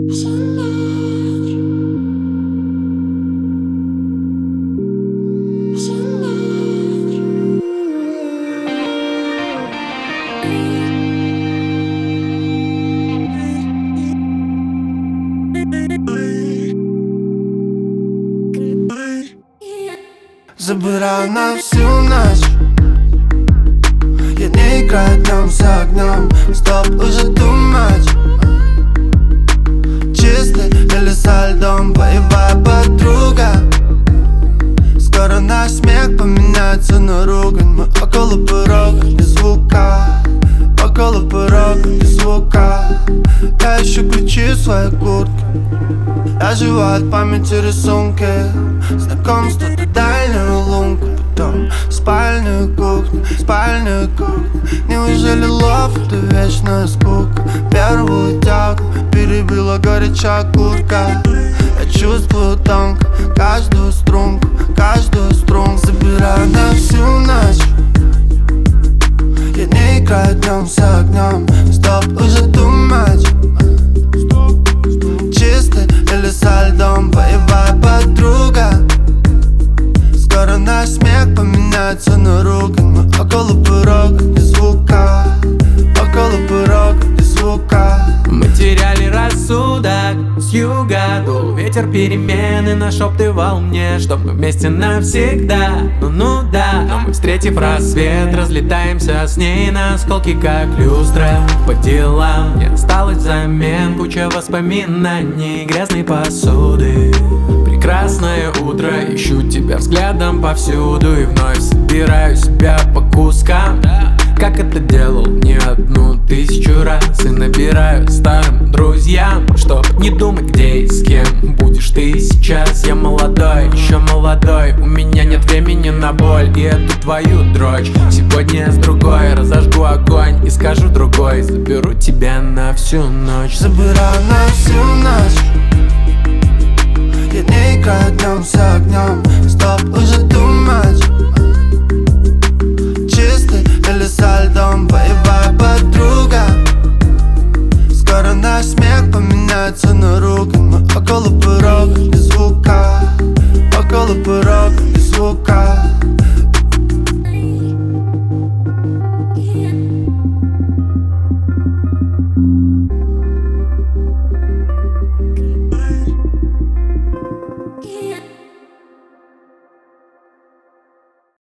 Забираю на всю ночь. Я не играю днем за огнем. Стоп, уже too much. Чистый или со льдом, боевая подруга. Скоро наш смех поменяется на ругань. Мы около порога, без звука. Около порога, без звука. Я ищу ключи в своей куртке. Я живу от памяти рисунки. Знакомство до дальнего лунка. Потом спальную кухню, спальную кухню. Неужели лов — это вечная скука? Первую тягу перебила горячая куртка. Я чувствую тонко каждую струнку, каждую струнку. Забираю на всю ночь. Я не играю днем за огнем. Стоп, уже too much. Чистый или со льдом, боевая подруга. Скоро наш смех поменяется на ругань. Мы около порога, без звука. Около порога, без звука. Мы теряли рассудок. С юга дул ветер перемены, нашептывал мне, что мы вместе навсегда. Ну да, но мы, встретив рассвет, разлетаемся с ней на осколки, как люстра. По делам не осталось взамен, куча воспоминаний, грязной посуды. Прекрасное утро, ищу тебя взглядом повсюду и вновь собираю себя по кускам, как это делал не одну тысячу раз. И набираю старым друзьям, чтоб не думать, где и с кем будешь ты сейчас. Я молодой, еще молодой, у меня нет времени на боль и эту твою дрочь. Сегодня с другой разожгу огонь и скажу другой: заберу тебя на всю ночь. Забираю на всю ночь. Я не играю днем за огнем. Стоп, уже too much. Чистый или со льдом,